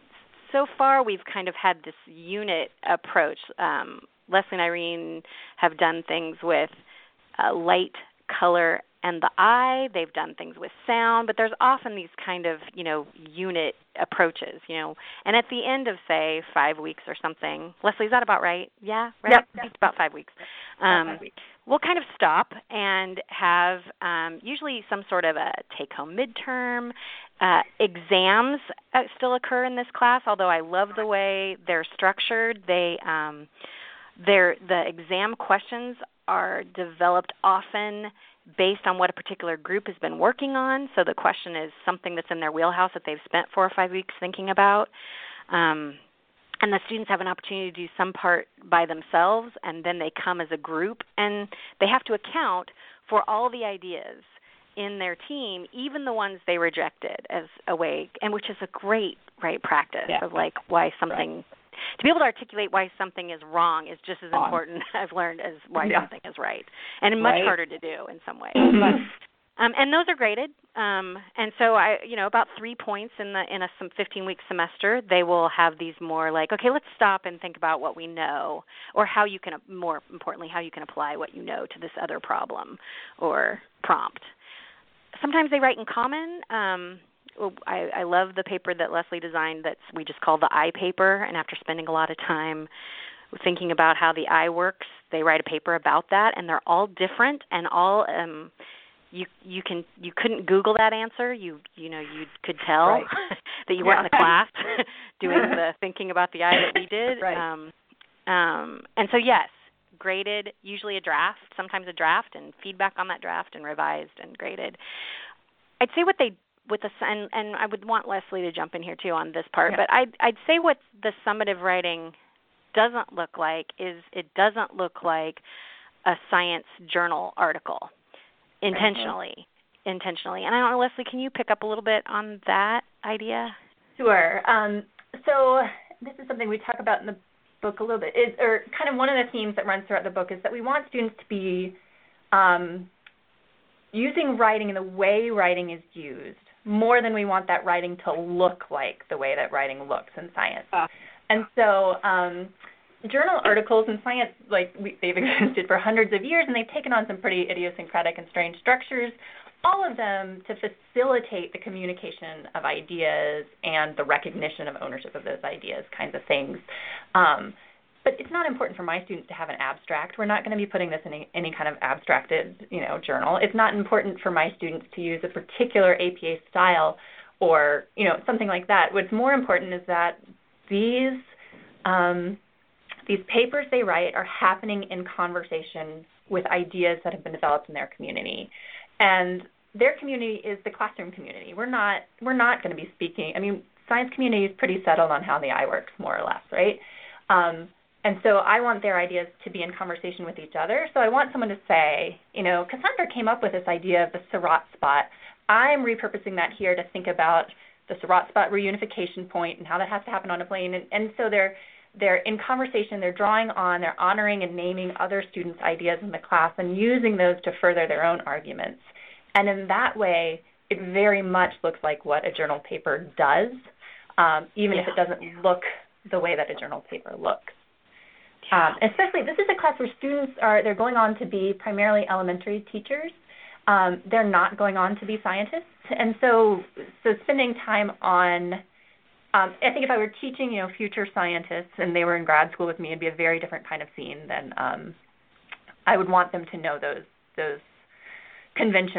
so far we've kind of had this unit approach. Um, Leslie and Irene have done things with uh, light, color, and the eye. They've done things with sound, but there's often these kind of, you know, unit approaches, you know. And at the end of, say, five weeks or something, Leslie, is that about right? Yeah, right? Yep. It's about five weeks. Um, five weeks. We'll kind of stop and have um, usually some sort of a take-home midterm. Uh, exams uh, still occur in this class, although I love the way they're structured. They, um, they're, the exam questions are developed often based on what a particular group has been working on. So the question is something that's in their wheelhouse that they've spent four or five weeks thinking about. Um, and the students have an opportunity to do some part by themselves, and then they come as a group, and they have to account for all the ideas in their team, even the ones they rejected as a way, and which is a great, right, practice yeah. of like why something, right. to be able to articulate why something is wrong is just as wrong. important, I've learned, as why yeah. something is right, and much right. harder to do in some ways. Mm-hmm. Um, and those are graded, um, and so I, you know, about three points in the in a some fifteen-week semester, they will have these more like, okay, let's stop and think about what we know, or how you can, more importantly, how you can apply what you know to this other problem or prompt. Sometimes they write in common. Um, I, I love the paper that Leslie designed that we just call the eye paper, and after spending a lot of time thinking about how the eye works, they write a paper about that, and they're all different and all um, you you can you couldn't Google that answer. You you know you could tell right. that you yeah. weren't in the class doing the thinking about the eye that we did. Right. Um, um, and so yes, graded, usually a draft, sometimes a draft, and feedback on that draft, and revised and graded. I'd say what they with the and, and I would want Leslie to jump in here too on this part, yeah. but I'd I'd say what the summative writing doesn't look like is it doesn't look like a science journal article intentionally, mm-hmm. intentionally. And I don't know, Leslie, can you pick up a little bit on that idea? Sure. Um, so this is something we talk about in the book a little bit, is, or kind of one of the themes that runs throughout the book is that we want students to be um, using writing in the way writing is used more than we want that writing to look like the way that writing looks in science. Uh. And so um, journal articles in science, like we, they've existed for hundreds of years, and they've taken on some pretty idiosyncratic and strange structures, all of them to facilitate the communication of ideas and the recognition of ownership of those ideas, kinds of things. Um, but it's not important for my students to have an abstract. We're not going to be putting this in any, any kind of abstracted, you know, journal. It's not important for my students to use a particular A P A style or, you know, something like that. What's more important is that these um, these papers they write are happening in conversation with ideas that have been developed in their community. And their community is the classroom community. We're not we're not going to be speaking. I mean, science community is pretty settled on how the eye works, more or less, right? Um, and so I want their ideas to be in conversation with each other. So I want someone to say, you know, Cassandra came up with this idea of the Surratt spot. I'm repurposing that here to think about the Surratt spot reunification point and how that has to happen on a plane. And, and so they're they're in conversation, they're drawing on, they're honoring and naming other students' ideas in the class and using those to further their own arguments. And in that way, it very much looks like what a journal paper does, um, even yeah. if it doesn't look the way that a journal paper looks. Yeah. Um, especially, this is a class where students are, they're going on to be primarily elementary teachers. Um, they're not going on to be scientists. And so, so spending time on, um, I think if I were teaching, you know, future scientists and they were in grad school with me, it'd be a very different kind of scene than um, I would want them to know those those conventions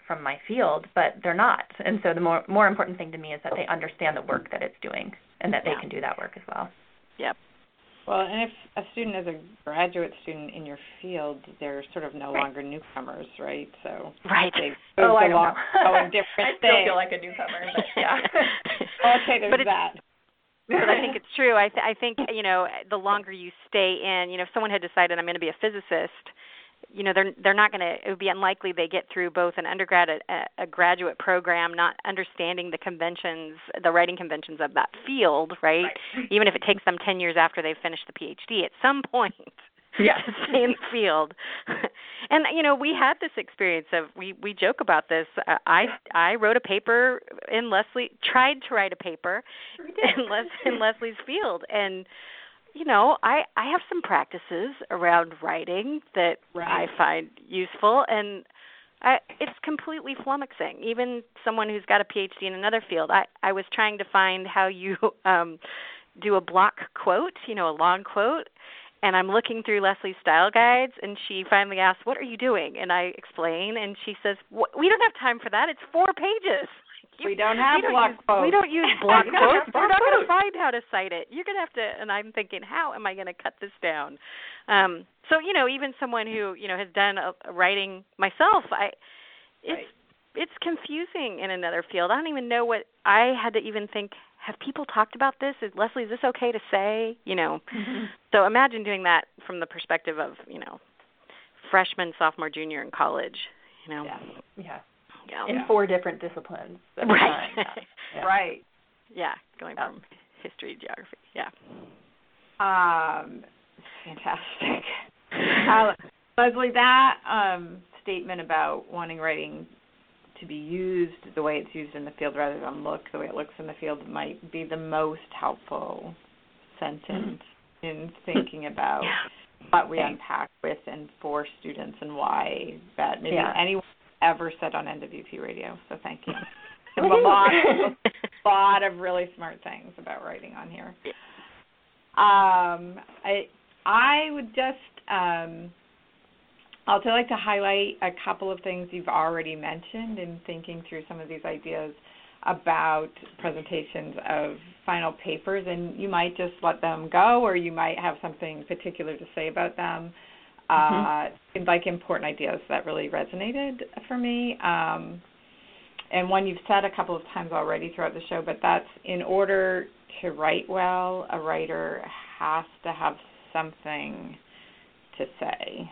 from my field, but they're not. And so the more more important thing to me is that they understand the work that it's doing and that yeah. they can do that work as well. Yep. Well, and if a student is a graduate student in your field, they're sort of no right. longer newcomers, right? So right. they oh, I don't along, know. in different I still things. feel like a newcomer, but yeah. Okay, there's but that. But I think it's true. I, th- I think, you know, the longer you stay in, you know, if someone had decided I'm going to be a physicist, you know, they're they're not going to, it would be unlikely they get through both an undergrad, a, a graduate program, not understanding the conventions, the writing conventions of that field, right? right. Even if it takes them ten years after they've finished the PhD, at some point, yeah. to stay in the field. And, you know, we had this experience of, we, we joke about this. Uh, I I wrote a paper in Leslie, tried to write a paper in, Les, in Leslie's field, and you know, I, I have some practices around writing that right. I find useful, and I, it's completely flummoxing. Even someone who's got a PhD in another field, I, I was trying to find how you um, do a block quote, you know, a long quote, and I'm looking through Leslie's style guides, and she finally asks, what are you doing? And I explain, and she says, we don't have time for that. It's four pages. You, we don't have we don't block use, quotes. We don't use block quotes. You're not going to quotes. find how to cite it. You're going to have to, and I'm thinking, how am I going to cut this down? Um, so, you know, even someone who, you know, has done a, a writing myself, I, it's, right. it's confusing in another field. I don't even know what, I had to even think, have people talked about this? Is Leslie, is this okay to say? You know, mm-hmm. So imagine doing that from the perspective of, you know, freshman, sophomore, junior in college, you know. Yeah, yeah. Yeah. In four different disciplines. Right. Yeah. Right. Yeah, going yeah. from history, geography. Yeah. Um, fantastic. uh, Leslie, that um, statement about wanting writing to be used the way it's used in the field rather than look the way it looks in the field might be the most helpful sentence mm-hmm. in thinking about yeah. what we okay. unpack with and for students and why that maybe yeah. anyone ever said on N W P Radio, so thank you. There's a lot, a lot of really smart things about writing on here. Um, I I would just um, also like to highlight a couple of things you've already mentioned in thinking through some of these ideas about presentations of final papers, and you might just let them go, or you might have something particular to say about them. Uh, seemed like important ideas that really resonated for me. Um, and one you've said a couple of times already throughout the show, but that's in order to write well, a writer has to have something to say.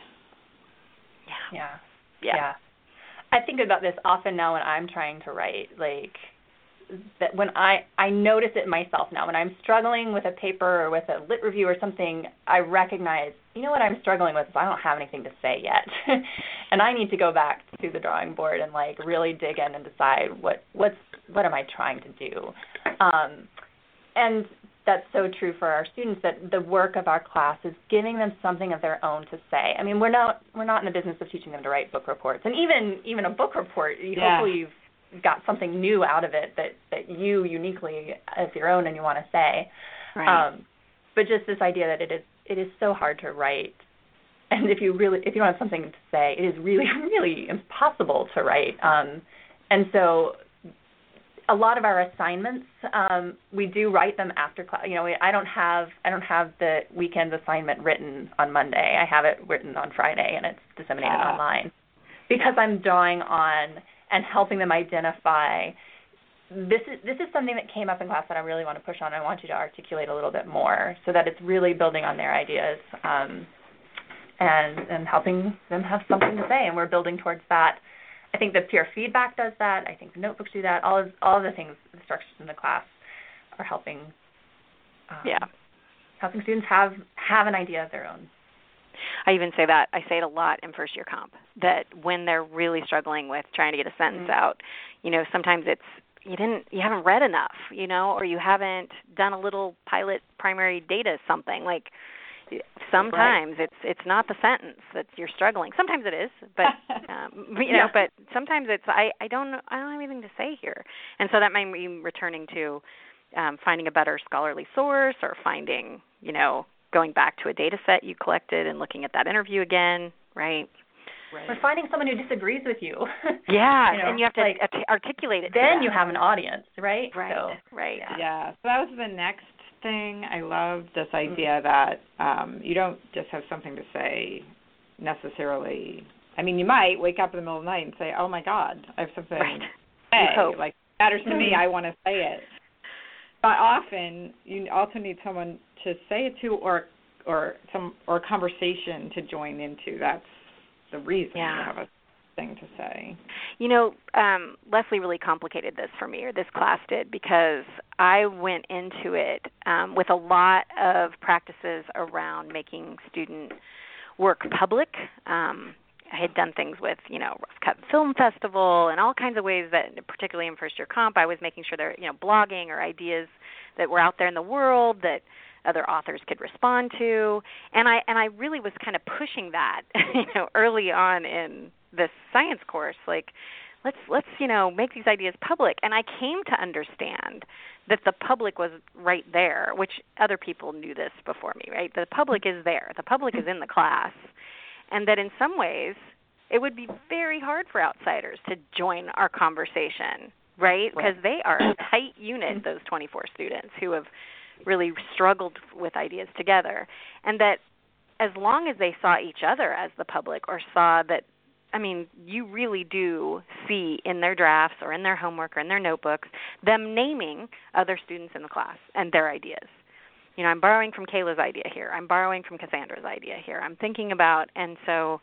Yeah. Yeah. Yeah. yeah. I think about this often now when I'm trying to write, like, that when I, I notice it myself now. When I'm struggling with a paper or with a lit review or something, I recognize, you know what I'm struggling with is I don't have anything to say yet. And I need to go back to the drawing board and, like, really dig in and decide what what's what am I trying to do. Um, and that's so true for our students, that the work of our class is giving them something of their own to say. I mean, we're not we're not in the business of teaching them to write book reports. And even even a book report, yeah. hopefully you've got something new out of it that, that you uniquely as your own and you want to say. Right. Um, but just this idea that it is it is so hard to write, and if you really if you don't have something to say, it is really really impossible to write. Um, and so a lot of our assignments, um, we do write them after class. You know, we, I don't have I don't have the weekend assignment written on Monday. I have it written on Friday, and it's disseminated uh. online because I'm drawing on and helping them identify. This is this is something that came up in class that I really want to push on. I want you to articulate a little bit more so that it's really building on their ideas um, and and helping them have something to say. And we're building towards that. I think the peer feedback does that. I think the notebooks do that. All of all of the things, the structures in the class are helping. Um, yeah. Helping students have have an idea of their own. I even say that. I say it a lot in first year comp, that when they're really struggling with trying to get a sentence mm-hmm. out, you know, sometimes it's you didn't you haven't read enough, you know, or you haven't done a little pilot primary data something. Like sometimes right. it's it's not the sentence that you're struggling. Sometimes it is, but um, you know, yeah. but sometimes it's I, I don't know I don't have anything to say here. And so that might mean returning to um, finding a better scholarly source, or finding, you know, going back to a data set you collected and looking at that interview again, right? Right. Or finding someone who disagrees with you. Yeah, you know, and you have to like, art- articulate it. Then to you them. have an audience, right? Right, So, right. Yeah. Yeah. So that was the next thing. I love this idea Mm-hmm. that um, you don't just have something to say necessarily. I mean, you might wake up in the middle of the night and say, "Oh my God, I have something Right. to say. hope. Like it matters to me. Mhm. I want to say it." But often, you also need someone to say it to, or or some or a conversation to join into. That's the reason Yeah. to have a thing to say. You know, um, Leslie really complicated this for me, or this class did, because I went into it um, with a lot of practices around making student work public. Um, I had done things with, you know, Rough Cut Film Festival and all kinds of ways that, particularly in first year comp, I was making sure there, you know, blogging or ideas that were out there in the world that other authors could respond to, and I and I really was kind of pushing that, you know, early on in this science course, like let's let's you know make these ideas public. And I came to understand that the public was right there, which other people knew this before me, right? The public is there, the public is in the class, and that in some ways it would be very hard for outsiders to join our conversation, right? Because they are a tight unit, those twenty-four students who have really struggled with ideas together, and that as long as they saw each other as the public, or saw that, I mean, you really do see in their drafts or in their homework or in their notebooks them naming other students in the class and their ideas. You know, I'm borrowing from Kayla's idea here. I'm borrowing from Cassandra's idea here. I'm thinking about, and so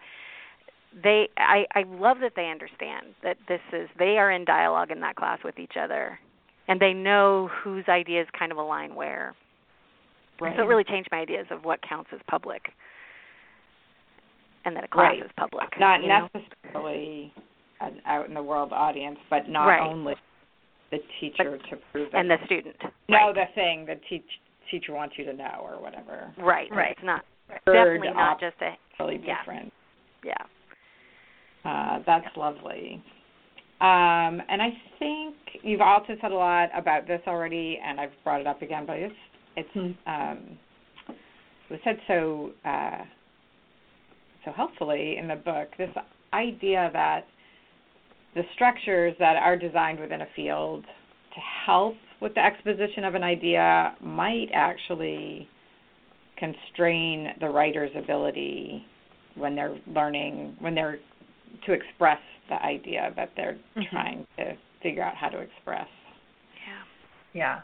they, I, I love that they understand that this is, they are in dialogue in that class with each other, and they know whose ideas kind of align where. Right. So it really changed my ideas of what counts as public, and that a class Right. is public. Not you know? necessarily an out in the world audience, but not Right. only the teacher But, to prove it. and the student. know right. the thing the teach, teacher wants you to know, or whatever. Right. Right. It's not Third definitely not op- just a really yeah. different. yeah. Uh, that's lovely. Um, and I think you've also said a lot about this already, and I've brought it up again, but it's it's um, it was said so uh, so helpfully in the book. This idea that the structures that are designed within a field to help with the exposition of an idea might actually constrain the writer's ability when they're learning, when they're to express the idea that they're mm-hmm. trying to figure out how to express. Yeah. Yeah.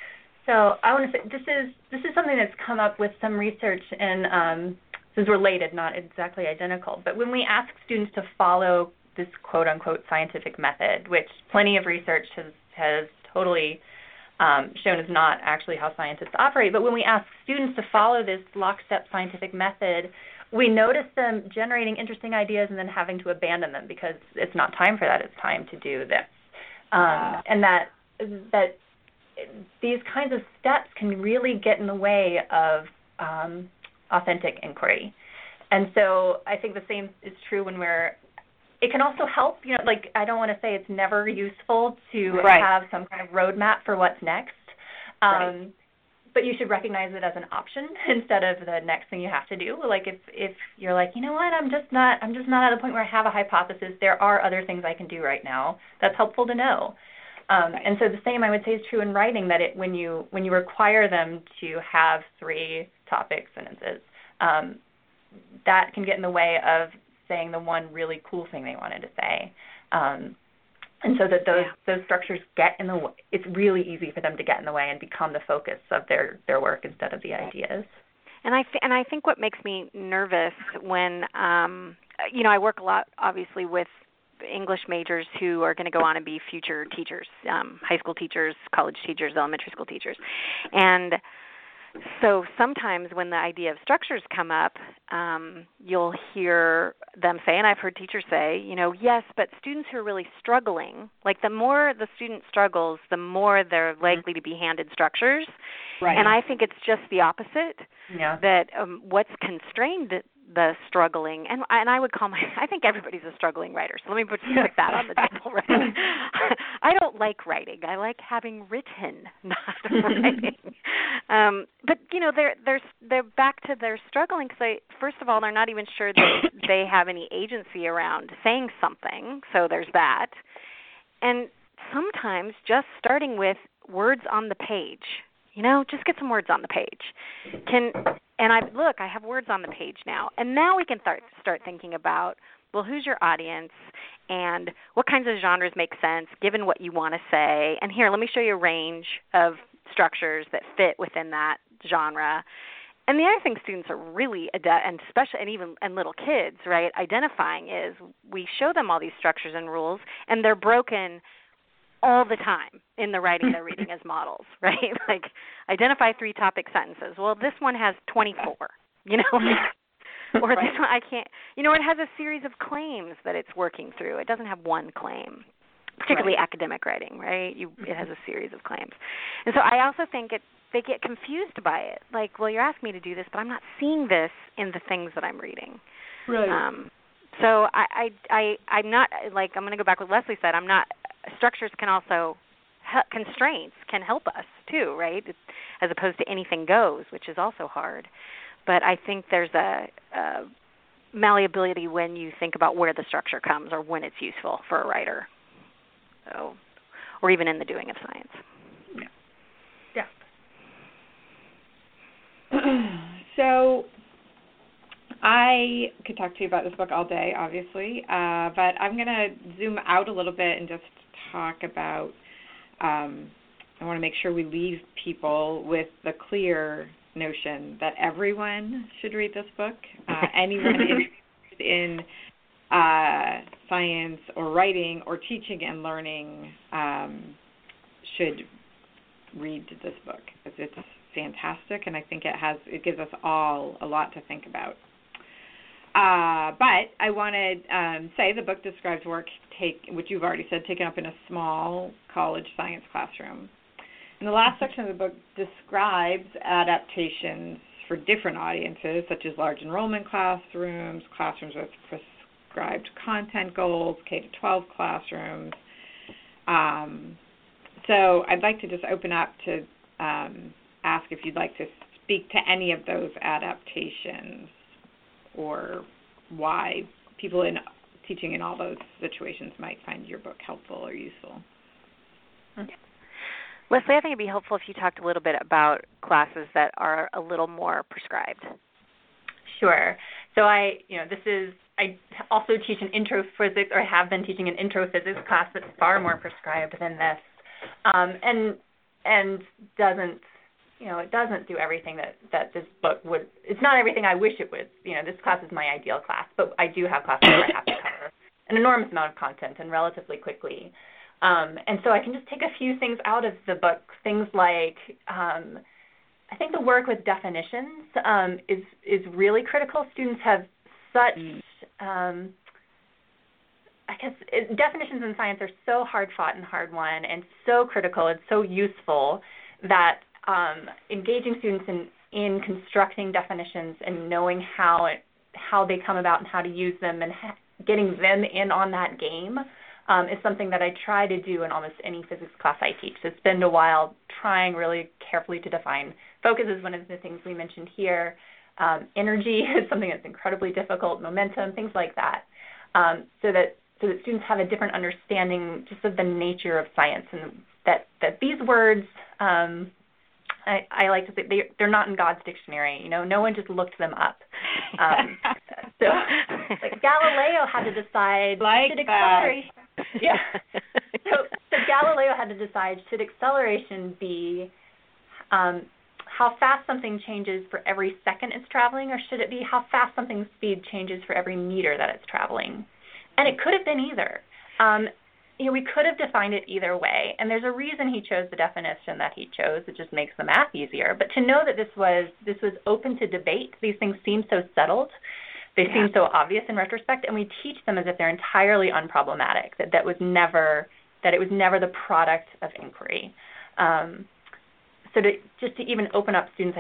So I want to say this is this is something that's come up with some research, and um, this is related, not exactly identical. But when we ask students to follow this quote unquote scientific method, which plenty of research has has totally um, shown is not actually how scientists operate, but when we ask students to follow this lockstep scientific method, we notice them generating interesting ideas and then having to abandon them because it's not time for that. It's time to do this, um, Uh, and that that these kinds of steps can really get in the way of um, authentic inquiry. And so I think the same is true when we're. It can also help, you know, like I don't want to say it's never useful to right. have some kind of roadmap for what's next. Um, Right. But you should recognize it as an option instead of the next thing you have to do. Like if, if you're like, you know what, I'm just not I'm just not at the point where I have a hypothesis. There are other things I can do right now. That's helpful to know. Um, Right. and so the same I would say is true in writing, that it when you when you require them to have three topic sentences, um, that can get in the way of saying the one really cool thing they wanted to say. Um, And so that those Yeah. those structures get in the way. It's really easy for them to get in the way and become the focus of their, their work instead of the ideas. And I th- and I think what makes me nervous when um, you know I work a lot obviously with English majors who are going to go on and be future teachers, um, high school teachers, college teachers, elementary school teachers, and so sometimes when the idea of structures come up, um, you'll hear them say, and I've heard teachers say, you know, yes, but students who are really struggling, like the more the student struggles, the more they're likely to be handed structures. Right. And I think it's just the opposite, Yeah. that um, what's constrained the struggling, and and I would call my, I think everybody's a struggling writer, so let me put, put that on the table. Right? I don't like writing. I like having written, not writing. Um, but, you know, they're, they're, they're back to their struggling because, they, first of all, they're not even sure that they have any agency around saying something, so there's that. And sometimes just starting with words on the page, you know, just get some words on the page. Can and I look, I have words on the page now, and now we can start start thinking about, well, who's your audience, and what kinds of genres make sense given what you want to say. And here, let me show you a range of structures that fit within that genre. And the other thing students are really, and especially, and even and little kids, right, identifying is we show them all these structures and rules, and they're broken all the time in the writing they're reading as models, right? Like, identify three topic sentences. Well, this one has twenty-four, you know, or right. This one I can't, you know, it has a series of claims that it's working through. It doesn't have one claim, particularly right. academic writing, right? You, it has a series of claims. And so I also think it, they get confused by it. Like, well, you're asking me to do this, but I'm not seeing this in the things that I'm reading. Right. Um, so I, I, I, I'm not, like, I'm going to go back with Leslie said, I'm not, structures can also, constraints can help us too, right? As opposed to anything goes, which is also hard. But I think there's a, a malleability when you think about where the structure comes or when it's useful for a writer. So, or even in the doing of science. Yeah. Yeah. So I could talk to you about this book all day, obviously, uh, but I'm going to zoom out a little bit and just talk about, um, I want to make sure we leave people with the clear notion that everyone should read this book. Uh, anyone interested in uh, science or writing or teaching and learning um, should read this book. It's fantastic, and I think it has it gives us all a lot to think about. Uh, but I want to um, say the book describes work, take, which you've already said, taken up in a small college science classroom. And the last section of the book describes adaptations for different audiences, such as large enrollment classrooms, classrooms with prescribed content goals, K to twelve classrooms. Um, so I'd like to just open up to um, ask if you'd like to speak to any of those adaptations, or why people in teaching in all those situations might find your book helpful or useful. Okay. Leslie, I think it'd be helpful if you talked a little bit about classes that are a little more prescribed. Sure. So I, you know, this is, I also teach an intro physics, or have been teaching an intro physics class that's far more prescribed than this, um, and and doesn't, you know, it doesn't do everything that, that this book would. It's not everything I wish it would. You know, this class is my ideal class, but I do have classes where I have to cover an enormous amount of content and relatively quickly. Um, and so I can just take a few things out of the book, things like um, I think the work with definitions um, is is really critical. Students have such, um, I guess, it, definitions in science are so hard-fought and hard-won and so critical and so useful that um, engaging students in, in constructing definitions and knowing how it, how they come about and how to use them and ha- getting them in on that game Um, is something that I try to do in almost any physics class I teach. So spend a while trying really carefully to define. Focus is one of the things we mentioned here. Um, energy is something that's incredibly difficult, momentum, things like that, um, so that so that students have a different understanding just of the nature of science, and that, that these words, um, I, I like to say, they, they're not in God's dictionary. You know, no one just looked them up. Um, so, like Galileo had to decide like should acceleration. Yeah. So, so Galileo had to decide, should acceleration be um, how fast something changes for every second it's traveling, or should it be how fast something's speed changes for every meter that it's traveling? And it could have been either. Um, you know, we could have defined it either way, and there's a reason he chose the definition that he chose. It just makes the math easier. But to know that this was this was open to debate, these things seem so settled. They yeah. seem so obvious in retrospect, and we teach them as if they're entirely unproblematic, that that was never, that it was never the product of inquiry. Um, so to, just to even open up students' ideas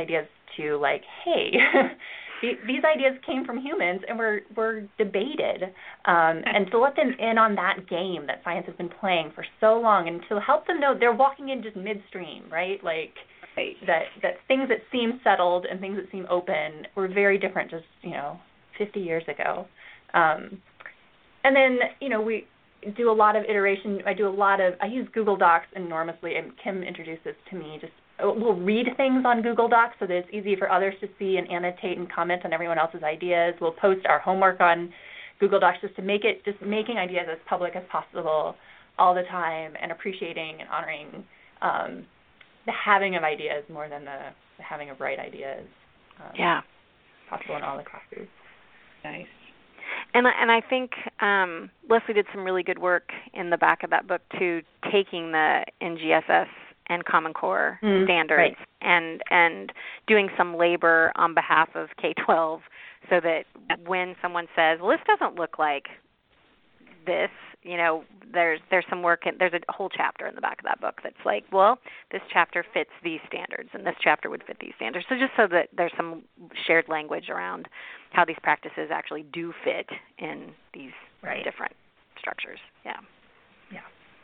to like, hey, these ideas came from humans and were, were debated. Um, and to let them in on that game that science has been playing for so long, and to help them know they're walking in just midstream, right? Like right. that that things that seem settled and things that seem open were very different just, you know, fifty years ago. Um, and then, you know, we do a lot of iteration. I do a lot of, I use Google Docs enormously, and Kim introduced this to me. Just we'll read things on Google Docs so that it's easy for others to see and annotate and comment on everyone else's ideas. We'll post our homework on Google Docs just to make it, just making ideas as public as possible all the time, and appreciating and honoring um, the having of ideas more than the, the having of right ideas. Um, yeah. Possible in all the classes. Nice. And and I think um, Leslie did some really good work in the back of that book too, taking the N G S S and Common Core mm, standards right. and and doing some labor on behalf of K twelve, so that when someone says, well, this doesn't look like this, you know, there's there's some work, in, there's a whole chapter in the back of that book that's like, well, this chapter fits these standards and this chapter would fit these standards. So just so that there's some shared language around how these practices actually do fit in these right. different structures. Yeah. Yeah.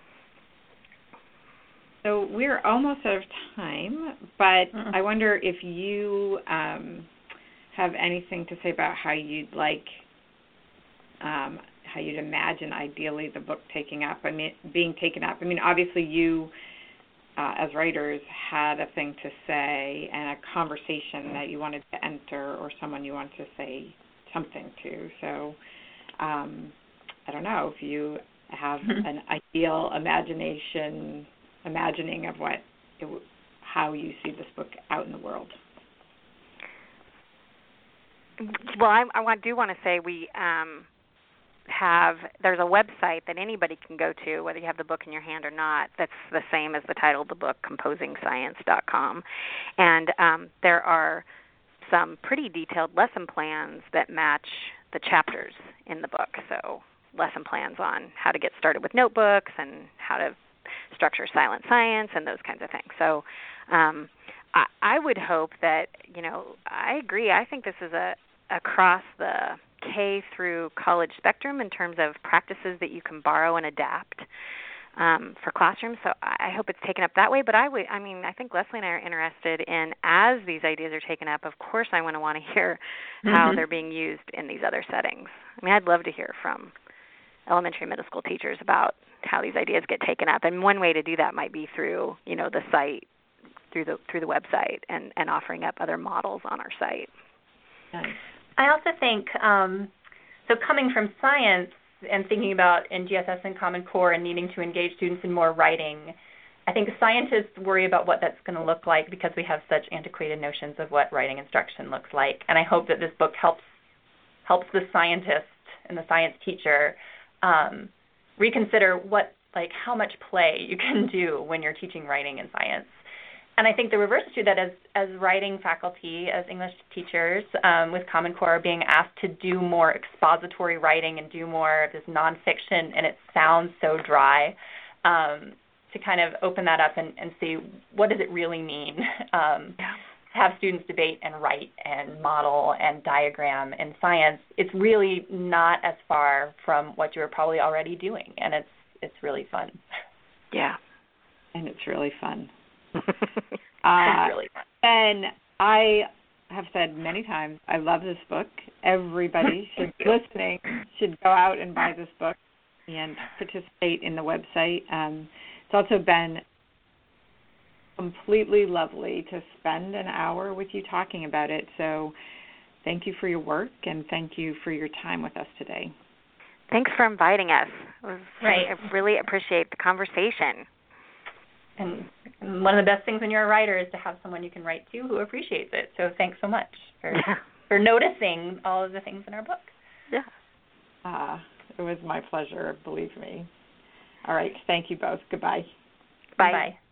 So we're almost out of time, but mm-hmm. I wonder if you um, have anything to say about how you'd like, um, how you'd imagine ideally the book taking up. I mean, being taken up. I mean, obviously you, uh, as writers, had a thing to say and a conversation that you wanted to enter, or someone you wanted to say something to. So um, I don't know if you have an ideal imagination. imagining of what, it, how you see this book out in the world. Well, I, I want, do want to say we um, have, there's a website that anybody can go to, whether you have the book in your hand or not, that's the same as the title of the book, composing science dot com. And um, there are some pretty detailed lesson plans that match the chapters in the book. So lesson plans on how to get started with notebooks and how to structure silent science and those kinds of things. So um, I, I would hope that, you know, I agree. I think this is a across the K through college spectrum in terms of practices that you can borrow and adapt um, for classrooms. So I hope it's taken up that way. But I would, I mean, I think Leslie and I are interested in, as these ideas are taken up, of course I want to want to hear mm-hmm. how they're being used in these other settings. I mean, I'd love to hear from elementary, middle school teachers about how these ideas get taken up. And one way to do that might be through, you know, the site, through the through the website, and, and offering up other models on our site. Nice. I also think, um, so coming from science and thinking about N G S S and Common Core and needing to engage students in more writing, I think scientists worry about what that's going to look like because we have such antiquated notions of what writing instruction looks like. And I hope that this book helps helps the scientist and the science teacher um, reconsider what, like, how much play you can do when you're teaching writing in science. And I think the reverse is true, that as, as writing faculty, as English teachers um, with Common Core are being asked to do more expository writing and do more of this nonfiction, and it sounds so dry, um, to kind of open that up and, and see what does it really mean um, yeah. to have students debate and write and model and diagram in science. It's really not as far from what you're probably already doing, and it's it's really fun. Yeah. And it's really fun. uh, it's really fun. And I have said many times, I love this book. Everybody should listening should go out and buy this book and participate in the website. Um, it's also been completely lovely to spend an hour with you talking about it. So thank you for your work, and thank you for your time with us today. Thanks for inviting us. It was, right. I really appreciate the conversation. And one of the best things when you're a writer is to have someone you can write to who appreciates it. So thanks so much for yeah. for noticing all of the things in our book. Yeah. Uh, it was my pleasure, believe me. All right. Thank you both. Goodbye. Bye. Bye.